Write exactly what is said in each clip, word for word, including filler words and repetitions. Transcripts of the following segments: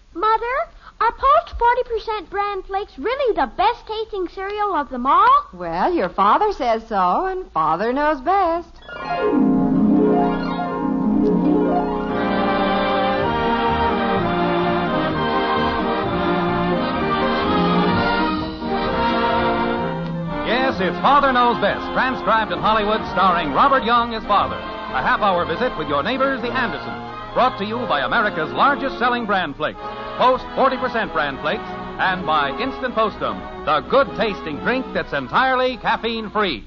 Mother, are Post forty percent bran flakes really the best tasting cereal of them all? Well, your father says so, and Father knows best. Yes, it's Father Knows Best, transcribed in Hollywood, starring Robert Young as Father. A half-hour visit with your neighbors, the Andersons. Brought to you by America's largest-selling bran flakes, Post forty percent bran flakes, and by Instant Postum, the good-tasting drink that's entirely caffeine-free.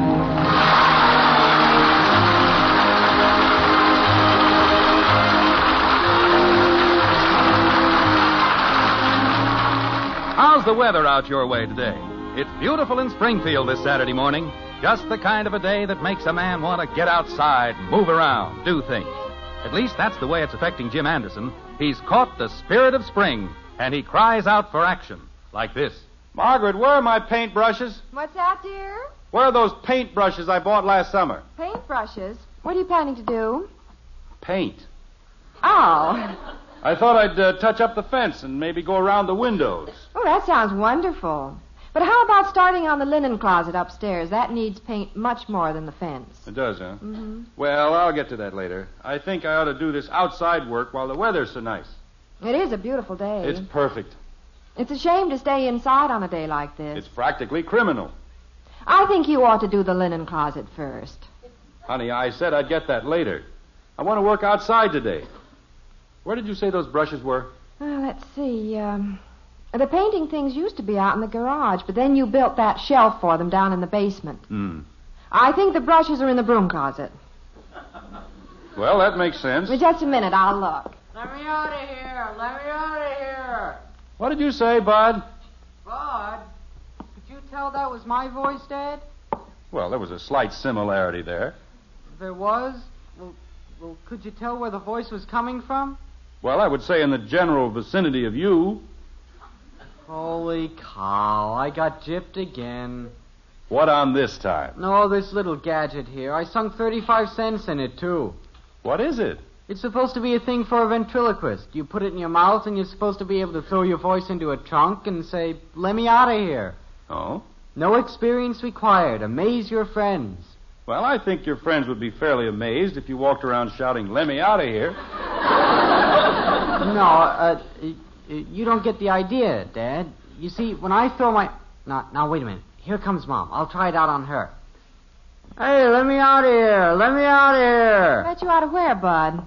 How's the weather out your way today? It's beautiful in Springfield this Saturday morning. Just the kind of a day that makes a man want to get outside, move around, do things. At least that's the way it's affecting Jim Anderson. He's caught the spirit of spring, and he cries out for action, like this. Margaret, where are my paintbrushes? What's that, dear? Where are those paintbrushes I bought last summer? Paintbrushes? What are you planning to do? Paint. Oh. I thought I'd uh, touch up the fence and maybe go around the windows. Oh, that sounds wonderful. But how about starting on the linen closet upstairs? That needs paint much more than the fence. It does, huh? Mm-hmm. Well, I'll get to that later. I think I ought to do this outside work while the weather's so nice. It is a beautiful day. It's perfect. It's a shame to stay inside on a day like this. It's practically criminal. I think you ought to do the linen closet first. Honey, I said I'd get that later. I want to work outside today. Where did you say those brushes were? Well, let's see. Um, the painting things used to be out in the garage, but then you built that shelf for them down in the basement. Hmm. I think the brushes are in the broom closet. Well, that makes sense. Just a minute, I'll look. Let me out of here. Let me out of here. What did you say, Bud? Bud, could you tell that was my voice, Dad? Well, there was a slight similarity there. There was? Well, well, could you tell where the voice was coming from? Well, I would say in the general vicinity of you. Holy cow, I got gypped again. What on this time? No, this little gadget here. I sunk thirty-five cents in it, too. What is it? It's supposed to be a thing for a ventriloquist. You put it in your mouth, and you're supposed to be able to throw your voice into a trunk and say, let me out of here. Oh? No experience required. Amaze your friends. Well, I think your friends would be fairly amazed if you walked around shouting, let me out of here. No, uh, you don't get the idea, Dad. You see, when I throw my... Now, now, wait a minute. Here comes Mom. I'll try it out on her. Hey, let me out of here. Let me out of here. Let you out of where, Bud?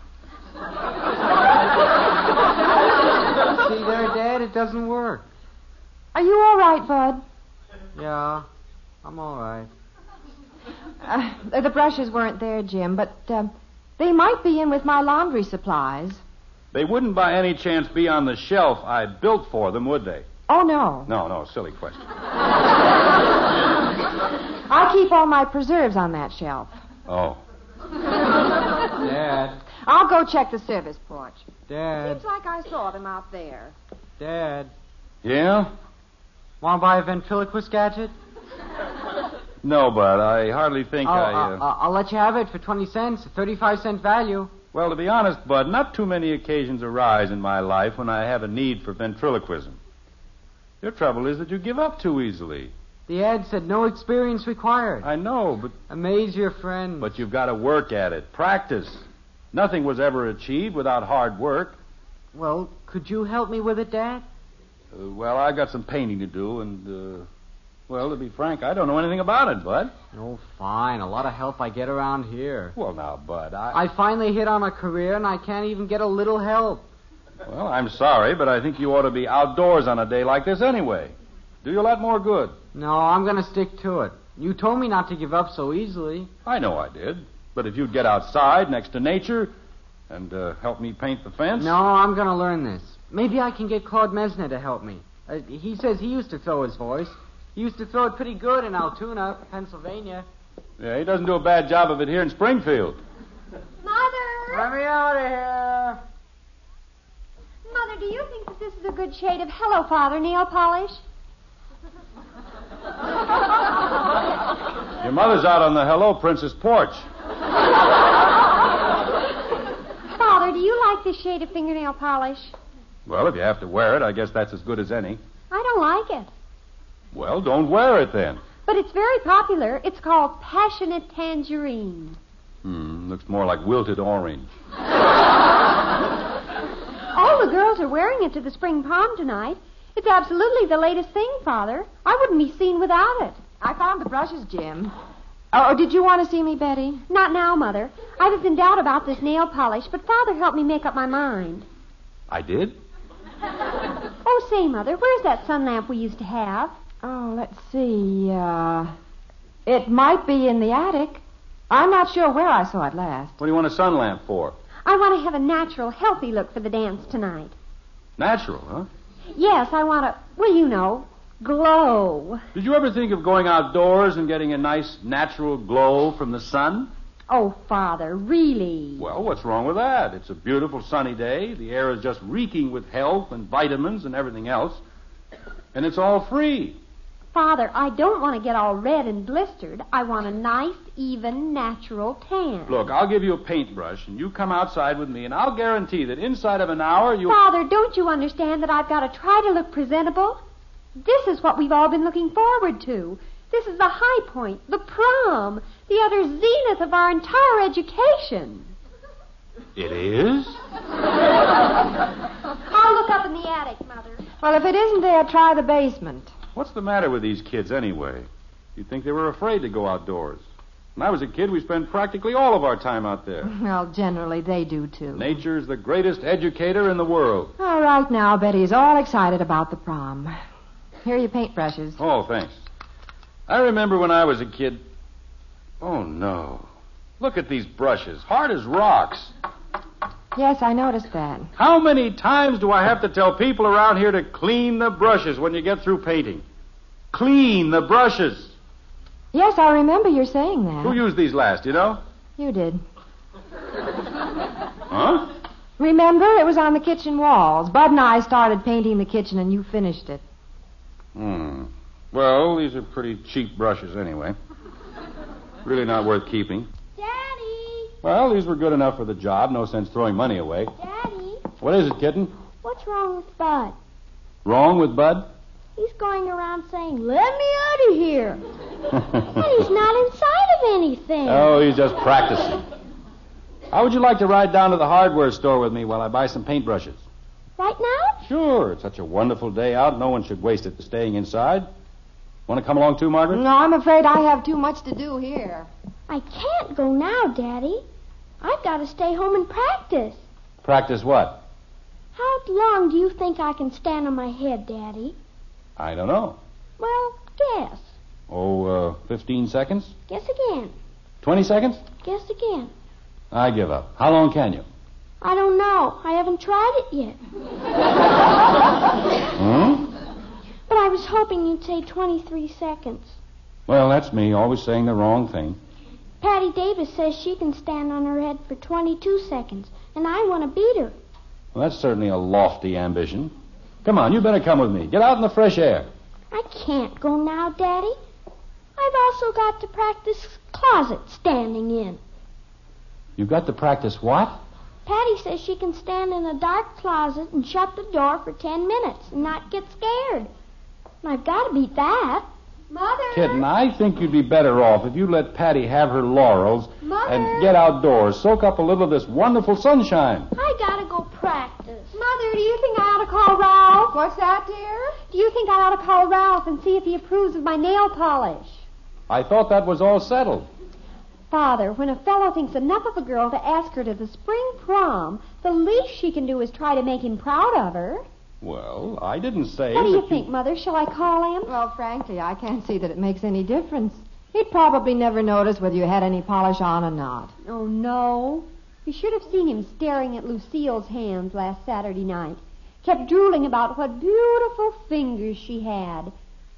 See there, Dad? It doesn't work. Are you all right, Bud? Yeah, I'm all right. Uh, the brushes weren't there, Jim, but uh, they might be in with my laundry supplies. They wouldn't by any chance be on the shelf I built for them, would they? Oh, no. No, no, silly question. I keep all my preserves on that shelf. Oh. Dad. I'll go check the service porch. Dad. Seems like I saw them out there. Dad. Yeah? Want to buy a ventriloquist gadget? No, Bud, I hardly think oh, I... Uh... Uh, I'll let you have it for twenty cents, thirty-five cent value. Well, to be honest, Bud, not too many occasions arise in my life when I have a need for ventriloquism. Your trouble is that you give up too easily. The ad said no experience required. I know, but... Amaze your friends. But you've got to work at it. Practice. Nothing was ever achieved without hard work. Well, could you help me with it, Dad? Uh, well, I've got some painting to do, and, uh, well, to be frank, I don't know anything about it, Bud. Oh, fine. A lot of help I get around here. Well, now, Bud, I... I finally hit on a career, and I can't even get a little help. Well, I'm sorry, but I think you ought to be outdoors on a day like this anyway. Do you a lot more good. No, I'm going to stick to it. You told me not to give up so easily. I know I did. But if you'd get outside next to nature and uh, help me paint the fence... No, I'm going to learn this. Maybe I can get Claude Mesner to help me. Uh, he says he used to throw his voice. He used to throw it pretty good in Altoona, Pennsylvania. Yeah, he doesn't do a bad job of it here in Springfield. Mother! Let me out of here. Mother, do you think that this is a good shade of Hello, Father nail polish? Your mother's out on the Hello Princess porch. Father, do you like this shade of fingernail polish? Well, if you have to wear it, I guess that's as good as any. I don't like it. Well, don't wear it then. But it's very popular. It's called Passionate Tangerine. Hmm, looks more like wilted orange. All the girls are wearing it to the spring prom tonight. It's absolutely the latest thing, Father. I wouldn't be seen without it. I found the brushes, Jim. Oh, did you want to see me, Betty? Not now, Mother. I was in doubt about this nail polish, but Father helped me make up my mind. I did? Oh, say, Mother, where's that sun lamp we used to have? Oh, let's see. Uh, it might be in the attic. I'm not sure where I saw it last. What do you want a sun lamp for? I want to have a natural, healthy look for the dance tonight. Natural, huh? Yes, I want to, well, you know, glow. Did you ever think of going outdoors and getting a nice natural glow from the sun? Oh, Father, really? Well, what's wrong with that? It's a beautiful sunny day. The air is just reeking with health and vitamins and everything else. And it's all free. Father, I don't want to get all red and blistered. I want a nice, even, natural tan. Look, I'll give you a paintbrush, and you come outside with me, and I'll guarantee that inside of an hour you'll... Father, don't you understand that I've got to try to look presentable? This is what we've all been looking forward to. This is the high point, the prom, the utter zenith of our entire education. It is? I'll look up in the attic, Mother. Well, if it isn't there, try the basement. What's the matter with these kids anyway? You'd think they were afraid to go outdoors. When I was a kid, we spent practically all of our time out there. Well, generally, they do, too. Nature's the greatest educator in the world. All right, now, Betty's all excited about the prom. Here are your paintbrushes. Oh, thanks. I remember when I was a kid... Oh, no. Look at these brushes. Hard as rocks. Yes, I noticed that. How many times do I have to tell people around here to clean the brushes when you get through painting? Clean the brushes. Yes, I remember you saying that. Who used these last, you know? You did. Huh? Remember, it was on the kitchen walls. Bud and I started painting the kitchen, and you finished it. Hmm. Well, these are pretty cheap brushes anyway. Really not worth keeping. Daddy! Well, these were good enough for the job. No sense throwing money away. Daddy! What is it, kitten? What's wrong with Bud? Wrong with Bud? He's going around saying, let me out of here. And he's not inside of anything. Oh, he's just practicing. How would you like to ride down to the hardware store with me while I buy some paintbrushes? Right now? Sure. It's such a wonderful day out. No one should waste it staying inside. Want to come along too, Margaret? No, I'm afraid I have too much to do here. I can't go now, Daddy. I've got to stay home and practice. Practice what? How long do you think I can stand on my head, Daddy? I don't know. Well, guess. Oh, uh, fifteen seconds? Guess again. twenty seconds? Guess again. I give up. How long can you? I don't know. I haven't tried it yet. Hmm? But I was hoping you'd say twenty-three seconds. Well, that's me, always saying the wrong thing. Patty Davis says she can stand on her head for twenty-two seconds, and I want to beat her. Well, that's certainly a lofty ambition. Come on, you better come with me. Get out in the fresh air. I can't go now, Daddy. I've also got to practice closet standing in. You've got to practice what? Patty says she can stand in a dark closet and shut the door for ten minutes and not get scared. And I've got to beat that. Mother! Kitten, I think you'd be better off if you let Patty have her laurels Mother. and get outdoors. Soak up a little of this wonderful sunshine. I got to go practice. Mother, do you think I ought to call Ralph? What's that, dear? Do you think I ought to call Ralph and see if he approves of my nail polish? I thought that was all settled. Father, when a fellow thinks enough of a girl to ask her to the spring prom, the least she can do is try to make him proud of her. Well, I didn't say What do you that think, Mother? Shall I call him? Well, frankly, I can't see that it makes any difference. He'd probably never notice whether you had any polish on or not. Oh, no. You should have seen him staring at Lucille's hands last Saturday night. Kept drooling about what beautiful fingers she had.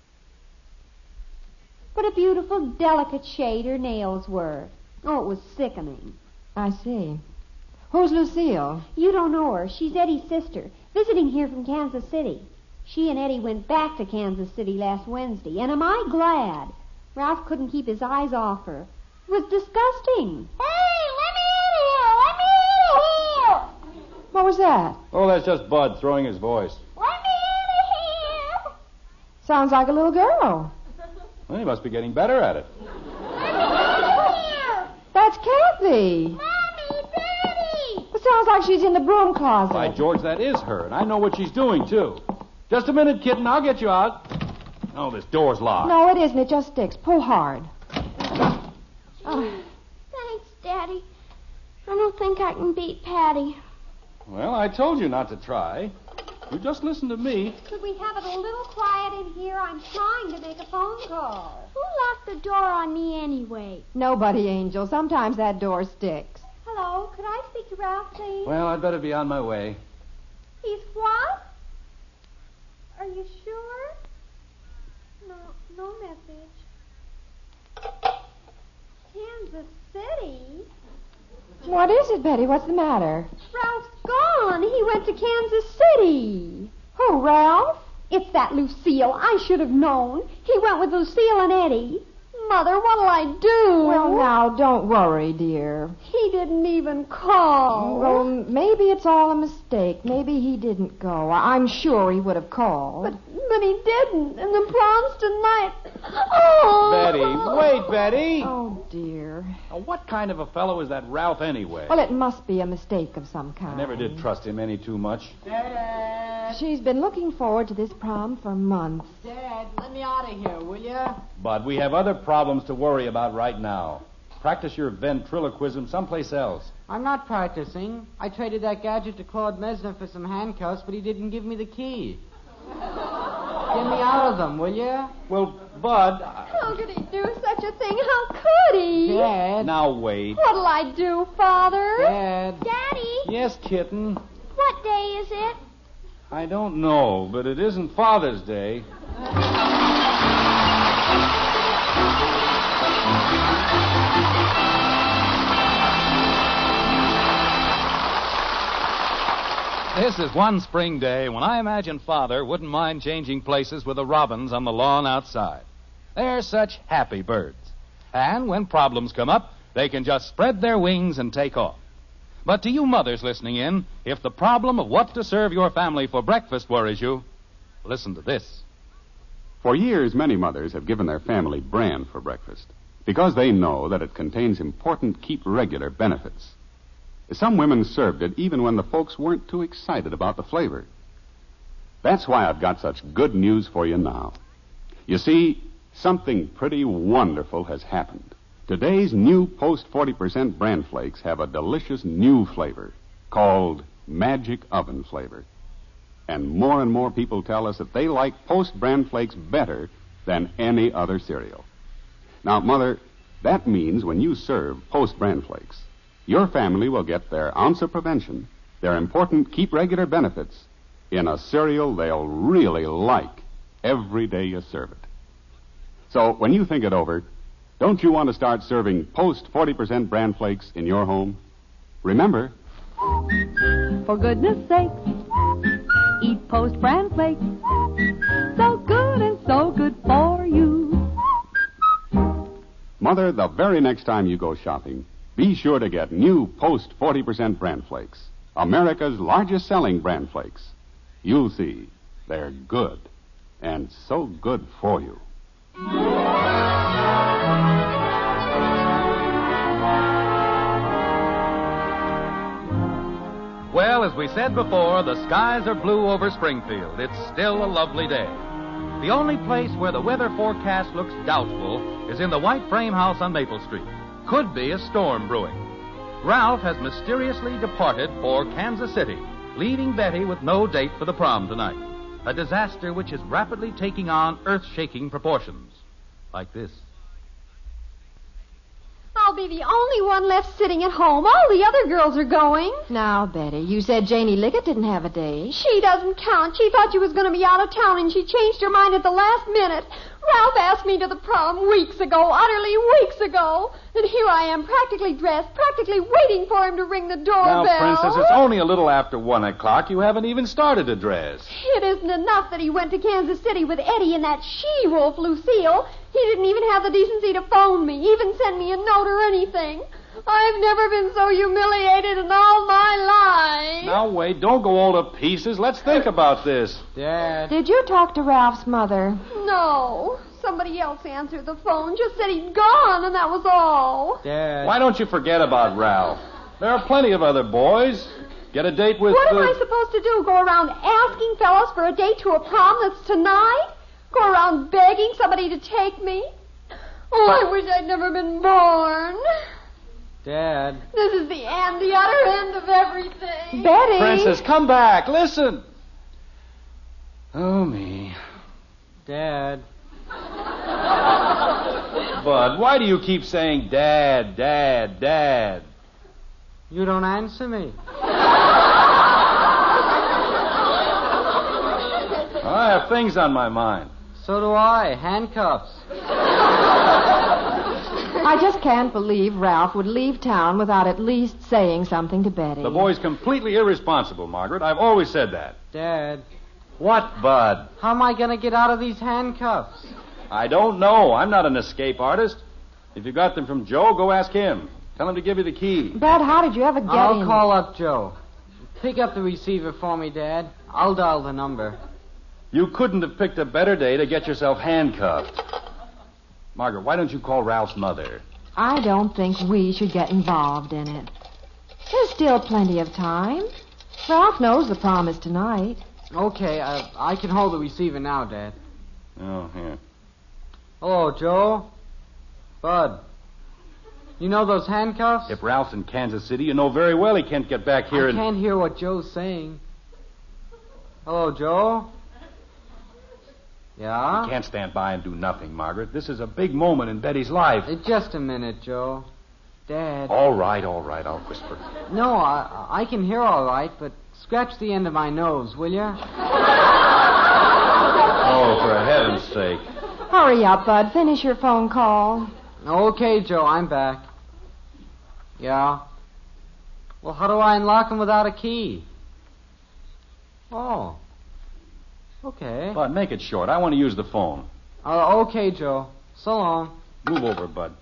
What a beautiful, delicate shade her nails were. Oh, it was sickening. I see. Who's Lucille? You don't know her. She's Eddie's sister, visiting here from Kansas City. She and Eddie went back to Kansas City last Wednesday, and am I glad? Ralph couldn't keep his eyes off her. It was disgusting. Hey, let me out of here! Let me out of here! What was that? Oh, that's just Bud throwing his voice. Let me out of here! Sounds like a little girl. Well, he must be getting better at it. Let me out of here! That's Kathy. Mommy, Daddy! It sounds like she's in the broom closet. By George, that is her, and I know what she's doing, too. Just a minute, kitten. I'll get you out. Oh, this door's locked. No, it isn't. It just sticks. Pull hard. Oh. Thanks, Daddy. I don't think I can beat Patty. Well, I told you not to try. You just listen to me. Could we have it a little quiet in here? I'm trying to make a phone call. Who locked the door on me anyway? Nobody, Angel. Sometimes that door sticks. Hello, could I speak to Ralph, please? Well, I'd better be on my way. He's what? Are you sure? No, no message. Kansas City? What is it, Betty? What's the matter? Ralph's gone. He went to Kansas City. Who, Ralph? It's that Lucille. I should have known. He went with Lucille and Eddie. Mother, what'll I do? Well, now, don't worry, dear. He didn't even call. Well, maybe it's all a mistake. Maybe he didn't go. I'm sure he would have called. But, but he didn't. And the prom's tonight. Oh! Betty, wait, Betty. Oh, dear. Now, what kind of a fellow is that Ralph anyway? Well, it must be a mistake of some kind. I never did trust him any too much. Dad, She's been looking forward to this prom for months. Dad, let me out of here, will you? But we have other problems to worry about right now. Practice your ventriloquism someplace else. I'm not practicing. I traded that gadget to Claude Mesner for some handcuffs, but he didn't give me the key. Get me out of them, will you? Well, Bud... I- How could he do such a thing? How could he? Dad. Now, wait. What'll I do, Father? Dad. Daddy, Yes, kitten. what day is it? I don't know, but it isn't Father's Day. This is one spring day when I imagine Father wouldn't mind changing places with the robins on the lawn outside. They're such happy birds. And when problems come up, they can just spread their wings and take off. But to you mothers listening in, if the problem of what to serve your family for breakfast worries you, listen to this. For years, many mothers have given their family bran for breakfast because they know that it contains important keep regular benefits. Some women served it even when the folks weren't too excited about the flavor. That's why I've got such good news for you now. You see, something pretty wonderful has happened. Today's new Post forty percent bran flakes have a delicious new flavor called Magic Oven Flavor. And more and more people tell us that they like Post bran flakes better than any other cereal. Now, Mother, that means when you serve Post bran flakes, your family will get their ounce of prevention, their important keep regular benefits, in a cereal they'll really like every day you serve it. So when you think it over, don't you want to start serving Post forty percent bran flakes in your home? Remember, For goodness sake, eat Post bran flakes. So good and so good for you. Mother, the very next time you go shopping, be sure to get new Post forty percent bran flakes, America's largest selling bran flakes. You'll see, they're good, and so good for you. Well, as we said before, the skies are blue over Springfield. It's still a lovely day. The only place where the weather forecast looks doubtful is in the white frame house on Maple Street. Could be a storm brewing. Ralph has mysteriously departed for Kansas City, leaving Betty with no date for the prom tonight. A disaster which is rapidly taking on earth-shaking proportions. Like this. I'll be the only one left sitting at home. All the other girls are going. Now, Betty, you said Janie Liggett didn't have a date. She doesn't count. She thought she was going to be out of town, and she changed her mind at the last minute. Ralph asked me to the prom weeks ago, utterly weeks ago. And here I am, practically dressed, practically waiting for him to ring the doorbell. Now, Princess, it's only a little after one o'clock. You haven't even started to dress. It isn't enough that he went to Kansas City with Eddie and that she-wolf, Lucille. He didn't even have the decency to phone me, even send me a note or anything. I've never been so humiliated in all my life. Now, wait. Don't go all to pieces. Let's think about this. Dad. Did you talk to Ralph's mother? No. Somebody else answered the phone. Just said he'd gone, and that was all. Dad. Why don't you forget about Ralph? There are plenty of other boys. Get a date with... What uh... am I supposed to do? Go around asking fellows for a date to a prom that's tonight? Go around begging somebody to take me? Oh, I wish I'd never been born. Dad. This is the end, the utter end of everything. Betty! Princess, come back. Listen. Oh, me. Dad. Bud, why do you keep saying Dad, Dad, Dad? You don't answer me. I have things on my mind. So do I. Handcuffs. I just can't believe Ralph would leave town without at least saying something to Betty. The boy's completely irresponsible, Margaret. I've always said that. Dad. What, Bud? How am I going to get out of these handcuffs? I don't know. I'm not an escape artist. If you got them from Joe, go ask him. Tell him to give you the key. But how did you ever get I'll in? call up Joe. Pick up the receiver for me, Dad. I'll dial the number. You couldn't have picked a better day to get yourself handcuffed. Margaret, why don't you call Ralph's mother? I don't think we should get involved in it. There's still plenty of time. Ralph knows the prom is tonight. Okay, I, I can hold the receiver now, Dad. Oh, here. Hello, Joe. Bud. You know those handcuffs? If Ralph's in Kansas City, you know very well he can't get back here I and... can't hear what Joe's saying. Hello, Joe. Yeah? You can't stand by and do nothing, Margaret. This is a big moment in Betty's life. Uh, just a minute, Joe. Dad. All right, all right, I'll whisper. No, I, I can hear all right, but scratch the end of my nose, will you? Oh, for heaven's sake. Hurry up, Bud. Finish your phone call. Okay, Joe, I'm back. Yeah? Well, how do I unlock him without a key? Oh. Okay. Bud, make it short. I want to use the phone. Uh, okay, Joe. So long. Move over, Bud.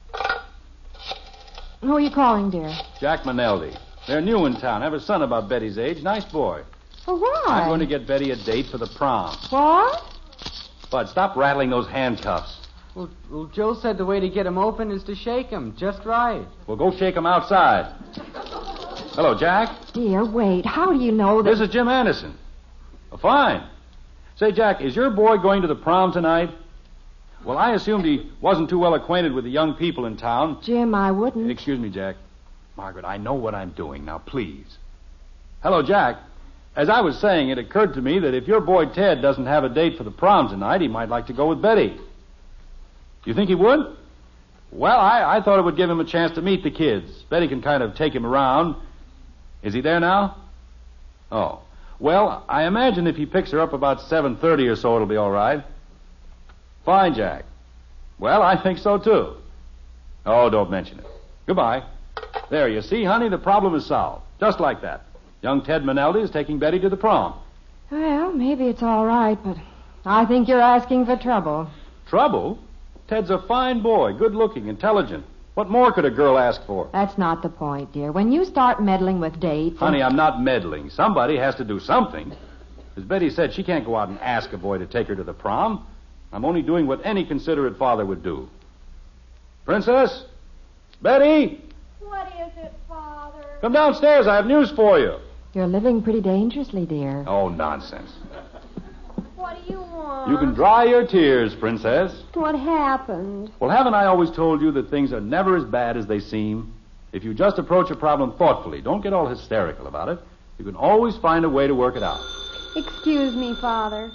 Who are you calling, dear? Jack Maneldi. They're new in town. Have a son about Betty's age. Nice boy. Oh, why? I'm going to get Betty a date for the prom. What? Bud, stop rattling those handcuffs. Well, well, Joe said the way to get him open is to shake him just right. Well, go shake him outside. Hello, Jack. Dear, wait. How do you know that... This is Jim Anderson. Oh, fine. Say, Jack, is your boy going to the prom tonight? Well, I assumed he wasn't too well acquainted with the young people in town. Jim, I wouldn't. Excuse me, Jack. Margaret, I know what I'm doing. Now, please. Hello, Jack. As I was saying, it occurred to me that if your boy Ted doesn't have a date for the prom tonight, he might like to go with Betty. You think he would? Well, I, I thought it would give him a chance to meet the kids. Betty can kind of take him around. Is he there now? Oh. Well, I imagine if he picks her up about seven thirty or so, it'll be all right. Fine, Jack. Well, I think so, too. Oh, don't mention it. Goodbye. There, you see, honey, the problem is solved. Just like that. Young Ted Maneldi is taking Betty to the prom. Well, maybe it's all right, but I think you're asking for trouble. Trouble? Ted's a fine boy, good-looking, intelligent. What more could a girl ask for? That's not the point, dear. When you start meddling with dates... Honey, I'm not meddling. Somebody has to do something. As Betty said, she can't go out and ask a boy to take her to the prom. I'm only doing what any considerate father would do. Princess? Betty? What is it, Father? Come downstairs. I have news for you. You're living pretty dangerously, dear. Oh, nonsense. What do you want? You can dry your tears, Princess. What happened? Well, haven't I always told you that things are never as bad as they seem? If you just approach a problem thoughtfully, don't get all hysterical about it, you can always find a way to work it out. Excuse me, Father.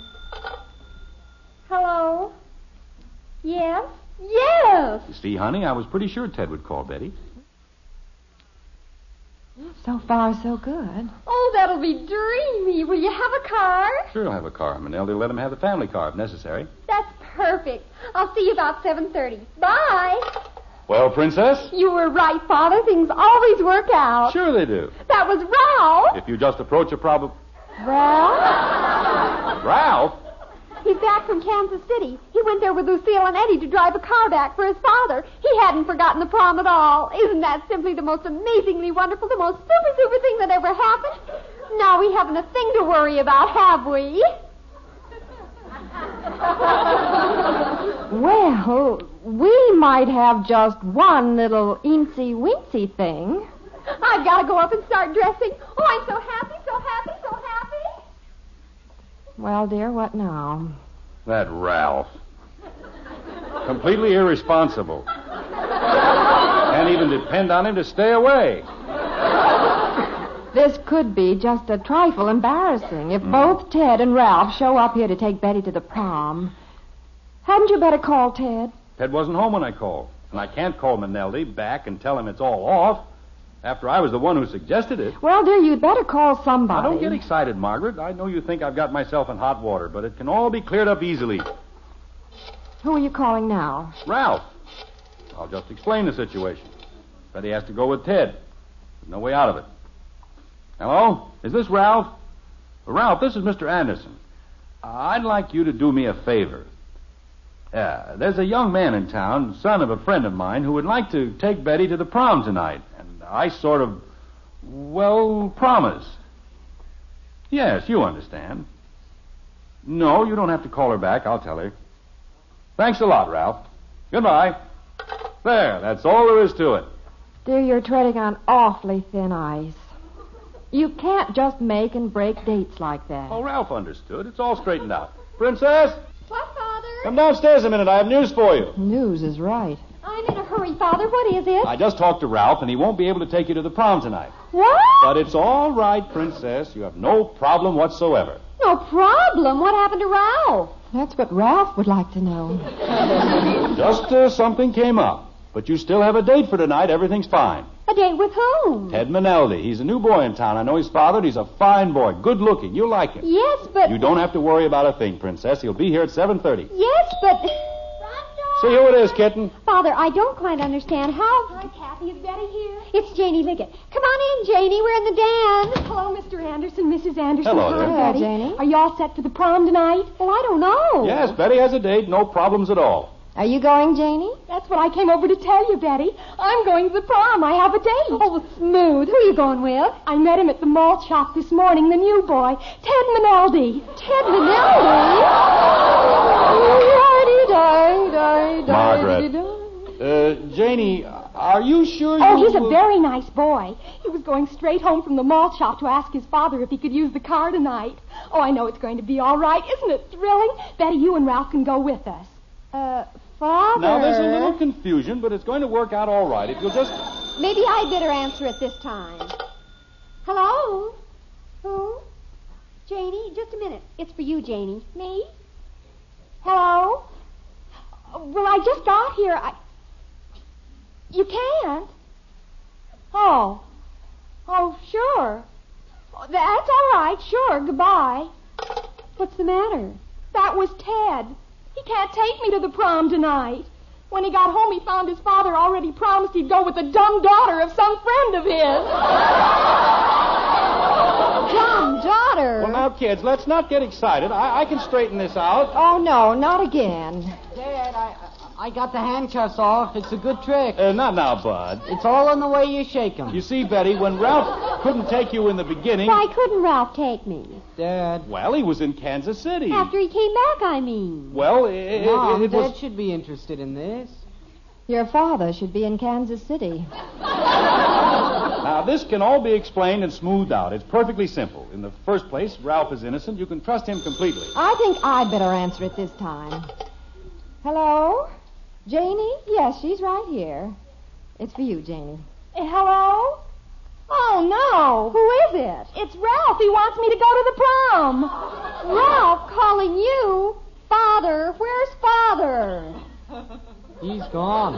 Hello? Yes? Yes! You see, honey, I was pretty sure Ted would call Betty. So far, so good. Oh, that'll be dreamy. Will you have a car? Sure, I'll have a car. Maneldi will let him have the family car if necessary. That's perfect. I'll see you about seven thirty. Bye. Well, Princess? You were right, Father. Things always work out. Sure they do. That was Ralph. If you just approach a problem... Ralph? Ralph? He's back from Kansas City. He went there with Lucille and Eddie to drive a car back for his father. He hadn't forgotten the prom at all. Isn't that simply the most amazingly wonderful, the most super, super thing that ever happened? Now we haven't a thing to worry about, have we? Well, we might have just one little eensy-weensy thing. I've got to go up and start dressing. Oh, I'm so happy, so happy, so happy. Well, dear, what now? That Ralph. Completely irresponsible. Can't even depend on him to stay away. This could be just a trifle embarrassing if mm. both Ted and Ralph show up here to take Betty to the prom. Hadn't you better call Ted? Ted wasn't home when I called. And I can't call Manelli back and tell him it's all off after I was the one who suggested it. Well, dear, you'd better call somebody. Now, don't get excited, Margaret. I know you think I've got myself in hot water, but it can all be cleared up easily. Who are you calling now? Ralph. I'll just explain the situation. Betty has to go with Ted. There's no way out of it. Hello? Is this Ralph? Ralph, this is Mister Anderson. Uh, I'd like you to do me a favor. Uh, there's a young man in town, son of a friend of mine, who would like to take Betty to the prom tonight. And I sort of, well, promise. Yes, you understand. No, you don't have to call her back. I'll tell her. Thanks a lot, Ralph. Goodbye. There, that's all there is to it. Dear, you're treading on awfully thin ice. You can't just make and break dates like that. Oh, Ralph understood. It's all straightened out. Princess? What, Father? Come downstairs a minute. I have news for you. News is right. I'm in a hurry, Father. What is it? I just talked to Ralph, and he won't be able to take you to the prom tonight. What? But it's all right, Princess. You have no problem whatsoever. No problem? What happened to Ralph? That's what Ralph would like to know. Just uh, something came up. But you still have a date for tonight. Everything's fine. A date with whom? Ted Maneldi. He's a new boy in town. I know his father, and he's a fine boy. Good looking. You'll like him. Yes, but... You don't have to worry about a thing, Princess. He'll be here at seven thirty. Yes, but... See who it is, kitten. Father, I don't quite understand how... Hi, Kathy. Is Betty here? It's Janie Liggett. Come on in, Janie. We're in the den. Hello, Mister Anderson, Missus Anderson. Hello Hi, there. Hello, Betty. Janie. Are you all set for the prom tonight? Well, I don't know. Yes, Betty has a date. No problems at all. Are you going, Janie? That's what I came over to tell you, Betty. I'm going to the prom. I have a date. Oh, smooth. Who are you going with? I met him at the malt shop this morning, the new boy, Ted Maneldi. Ted Maneldi? Margaret. Uh, Janie, are you sure Oh, you... he's a very nice boy. He was going straight home from the malt shop to ask his father if he could use the car tonight. Oh, I know it's going to be all right. Isn't it thrilling? Betty, you and Ralph can go with us. Uh, Father... Now, there's a little confusion, but it's going to work out all right if you'll just... Maybe I'd better answer it this time. Hello? Who? Janie, just a minute. It's for you, Janie. Me? Hello? Well, I just got here. I... You can't? Oh. Oh, sure. That's all right. Sure. Goodbye. What's the matter? That was Ted. He can't take me to the prom tonight. When he got home, he found his father already promised he'd go with the dumb daughter of some friend of his. Dumb daughter? Well, now, kids, let's not get excited. I, I can straighten this out. Oh, no, not again. Dad, I, I got the handcuffs off. It's a good trick. Uh, not now, Bud. It's all in the way you shake 'em. You see, Betty, when Ralph couldn't take you in the beginning... Why couldn't Ralph take me? Dad. Well, he was in Kansas City. After he came back, I mean. Well, it, Mom, it, it Dad was... should be interested in this. Your father should be in Kansas City. Now, this can all be explained and smoothed out. It's perfectly simple. In the first place, Ralph is innocent. You can trust him completely. I think I'd better answer it this time. Hello? Janie? Yes, she's right here. It's for you, Janie. Uh, hello? Oh, no. Who is it? It's Ralph. He wants me to go to the prom. Ralph calling you? Father, where's Father? He's gone.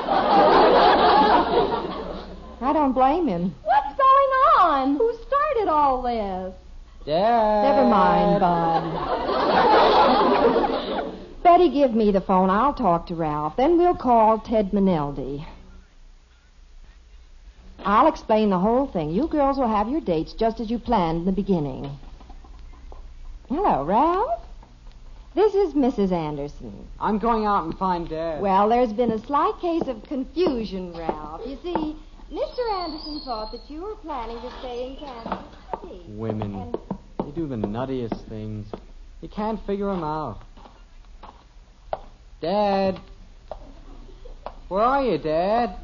I don't blame him. What's going on? Who started all this? Dad. Never mind, Bud. Betty, give me the phone. I'll talk to Ralph. Then we'll call Ted Maneldi. I'll explain the whole thing. You girls will have your dates just as you planned in the beginning. Hello, Ralph. This is Missus Anderson. I'm going out and find Dad. Well, there's been a slight case of confusion, Ralph. You see, Mister Anderson thought that you were planning to stay in Kansas City. Women. And They do the nuttiest things. You can't figure them out. Dad. Where are you, Dad?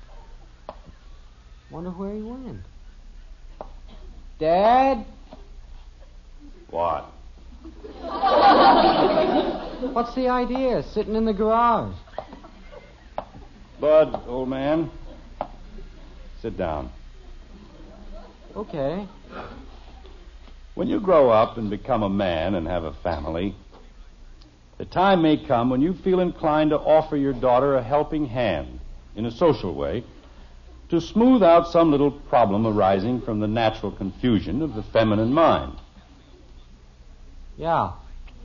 Wonder where he went. Dad? What? What's the idea? Sitting in the garage. Bud, old man, sit down. Okay. When you grow up and become a man and have a family, the time may come when you feel inclined to offer your daughter a helping hand in a social way to smooth out some little problem arising from the natural confusion of the feminine mind. Yeah.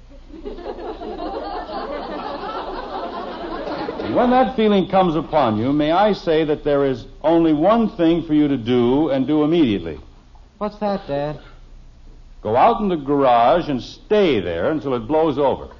And when that feeling comes upon you, may I say that there is only one thing for you to do, and do immediately. What's that, Dad? Go out in the garage and stay there until it blows over.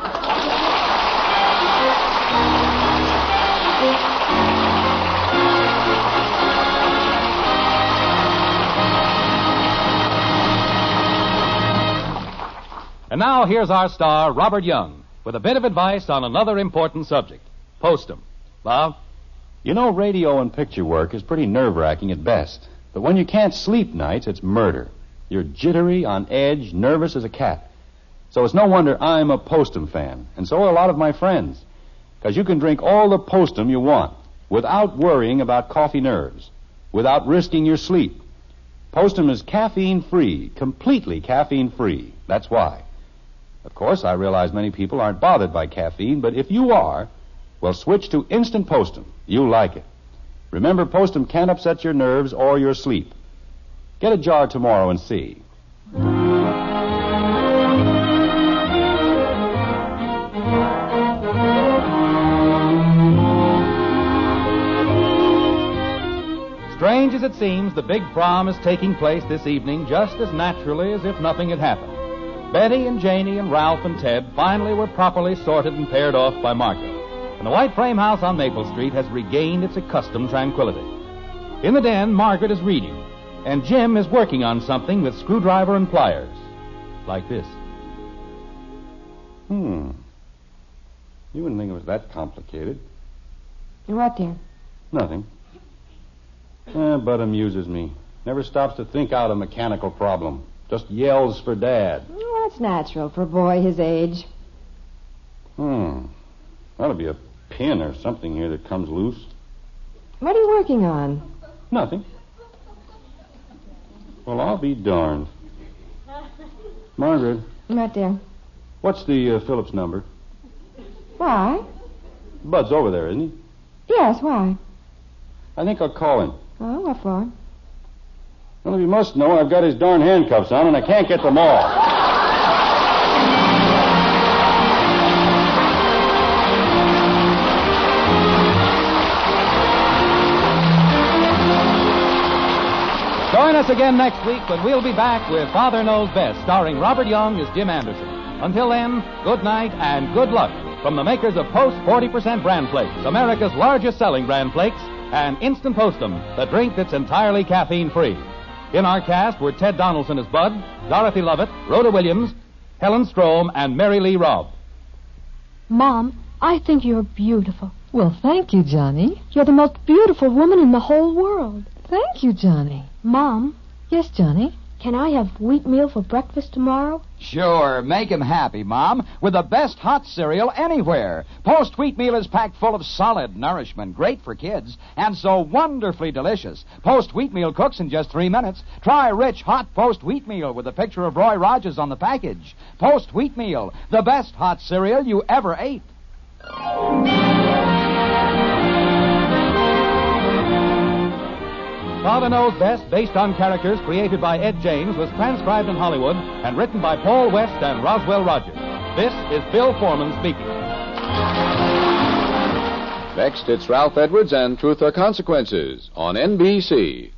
And now here's our star, Robert Young, with a bit of advice on another important subject. Post 'em. Bob? You know, radio and picture work is pretty nerve-wracking at best. But when you can't sleep nights, it's murder. You're jittery, on edge, nervous as a cat. So it's no wonder I'm a Postum fan, and so are a lot of my friends. Because you can drink all the Postum you want without worrying about coffee nerves, without risking your sleep. Postum is caffeine-free, completely caffeine-free. That's why. Of course, I realize many people aren't bothered by caffeine, but if you are, well, switch to Instant Postum. You'll like it. Remember, Postum can't upset your nerves or your sleep. Get a jar tomorrow and see. Strange as it seems, the big prom is taking place this evening just as naturally as if nothing had happened. Betty and Janie and Ralph and Ted finally were properly sorted and paired off by Margaret, and the white frame house on Maple Street has regained its accustomed tranquility. In the den, Margaret is reading, and Jim is working on something with screwdriver and pliers. Like this. Hmm. You wouldn't think it was that complicated. what, dear? Nothing. Eh, Bud amuses me. Never stops to think out a mechanical problem. Just yells for Dad. Well, that's natural for a boy his age. Hmm. Ought to be a pin or something here that comes loose. What are you working on? Nothing. Well, I'll be darned. Margaret, What, dear? what's the uh, Phillips number? Why? Bud's over there, isn't he? Yes, why? I think I'll call him. Oh, what for? Well, if you must know, I've got his darn handcuffs on, and I can't get them off. Join us again next week when we'll be back with Father Knows Best, starring Robert Young as Jim Anderson. Until then, good night and good luck from the makers of Post forty percent Bran Flakes, America's largest selling Bran Flakes, and Instant Postum, the drink that's entirely caffeine-free. In our cast were Ted Donaldson as Bud, Dorothy Lovett, Rhoda Williams, Helen Strome, and Mary Lee Robb. Mom, I think you're beautiful. Well, thank you, Johnny. You're the most beautiful woman in the whole world. Thank you, Johnny. Mom, Yes, Johnny? can I have wheatmeal for breakfast tomorrow? Sure, make him happy, Mom, with the best hot cereal anywhere. Post Wheatmeal is packed full of solid nourishment, great for kids, and so wonderfully delicious. Post Wheatmeal cooks in just three minutes. Try rich, hot Post Wheatmeal with a picture of Roy Rogers on the package. Post Wheatmeal, the best hot cereal you ever ate. Father Knows Best, based on characters created by Ed James, was transcribed in Hollywood and written by Paul West and Roswell Rogers. This is Bill Foreman speaking. Next, it's Ralph Edwards and Truth or Consequences on N B C.